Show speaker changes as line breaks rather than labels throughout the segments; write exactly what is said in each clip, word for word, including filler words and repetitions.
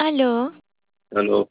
Aló,
Aló,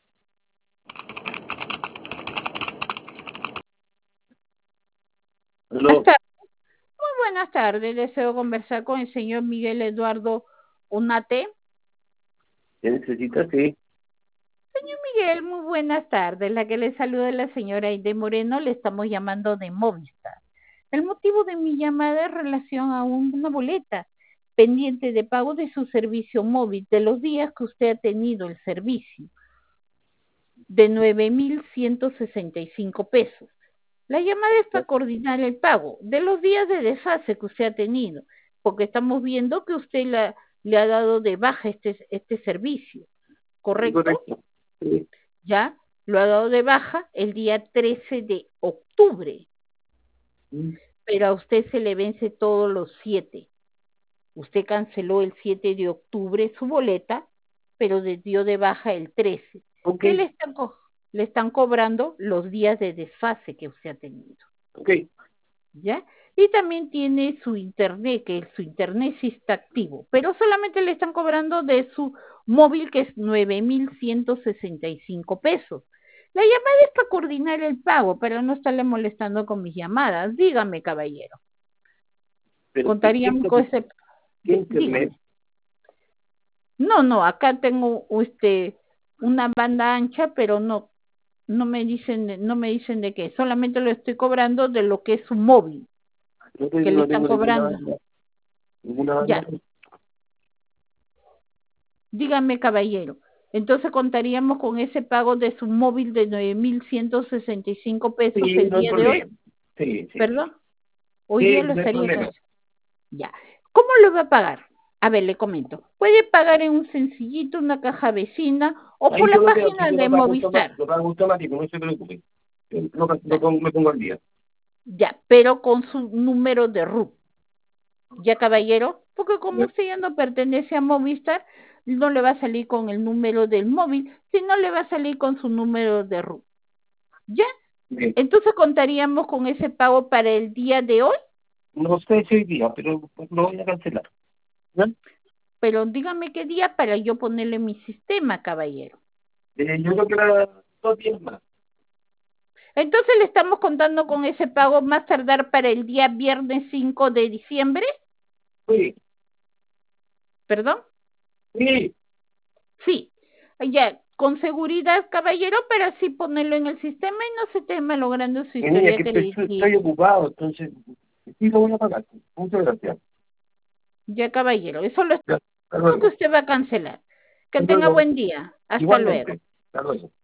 Buenas
aló,
tardes. Muy buenas tardes. Deseo conversar con el señor Miguel Eduardo Unate.
¿qué necesitas? Sí.
Señor Miguel, muy buenas tardes. La que le saluda es la señora Aide Moreno. Le estamos llamando de Movistar. El motivo de mi llamada es relación a una boleta pendiente de pago de su servicio móvil de los días que usted ha tenido el servicio de nueve mil ciento sesenta y cinco pesos. La llamada es para coordinar el pago de los días de desfase que usted ha tenido, porque estamos viendo que usted la, le ha dado de baja este, este servicio,
Sí,
¿correcto?
correcto. Sí.
Ya lo ha dado de baja el día trece de octubre,
Mm.
pero a usted se le vence todos los siete. Usted canceló el siete de octubre su boleta, pero le dio de baja el trece.
Ok,
¿Qué le están, co le están cobrando? Los días de desfase que usted ha tenido.
ok.
¿Ya? Y también tiene su internet, que su internet sí está activo, pero solamente le están cobrando de su móvil, que es nueve mil ciento sesenta y cinco pesos. La llamada es para coordinar el pago, pero no estarle molestando con mis llamadas. Dígame, caballero.
Pero, ¿qué, qué,
Contaríamos con ese...
qué
Dígame.
internet?
No, no, acá tengo este, una banda ancha, pero no, no me dicen, no me dicen de qué. Solamente lo estoy cobrando de lo que es su móvil,
No
que
tengo,
le
no
están
tengo ninguna
cobrando.
banda. Ninguna banda.
Ya, dígame, caballero. Entonces contaríamos con ese pago de su móvil de nueve mil ciento sesenta y cinco pesos
Sí,
el
no hay
día de hoy.
problema. Sí, sí, sí.
¿Perdón? Hoy día
Sí,
lo
no hay
estaría
problema.
haciendo. Ya. ¿Cómo lo va a pagar? A ver, le comento. Puede pagar en un sencillito, una caja vecina o
Ahí
por
yo
la
lo veo, si
página
yo
de
lo pago automático,
Movistar.
lo pago automático, no se preocupe. Yo Lo, lo
Ya,
pongo- me pongo al día.
ya, pero con su número de R U T. ¿Ya, caballero? Porque como
Bien,
usted ya no pertenece a Movistar, no le va a salir con el número del móvil, sino le va a salir con su número de R U T. ¿Ya?
bien.
Entonces contaríamos con ese pago para el día de hoy,
No sé si hoy día, pero pues, lo voy a cancelar. ¿Ya?
pero dígame qué día para yo ponerle en mi sistema, caballero.
Eh, yo creo que era dos días más.
Entonces le estamos contando con ese pago más tardar para el día viernes cinco de diciembre,
Sí,
¿perdón?
sí.
Sí, ya, con seguridad, caballero, para así ponerlo en el sistema y no se esté malogrando su
Mi niña,
historia
que estoy, estoy
crediticia.
ocupado, entonces sí lo voy a pagar. Muchas gracias.
Ya, caballero, eso lo
Ya, hasta
que
luego.
usted va a cancelar. Que
Hasta
tenga
luego.
buen día. Hasta luego.
Igualmente. Hasta luego.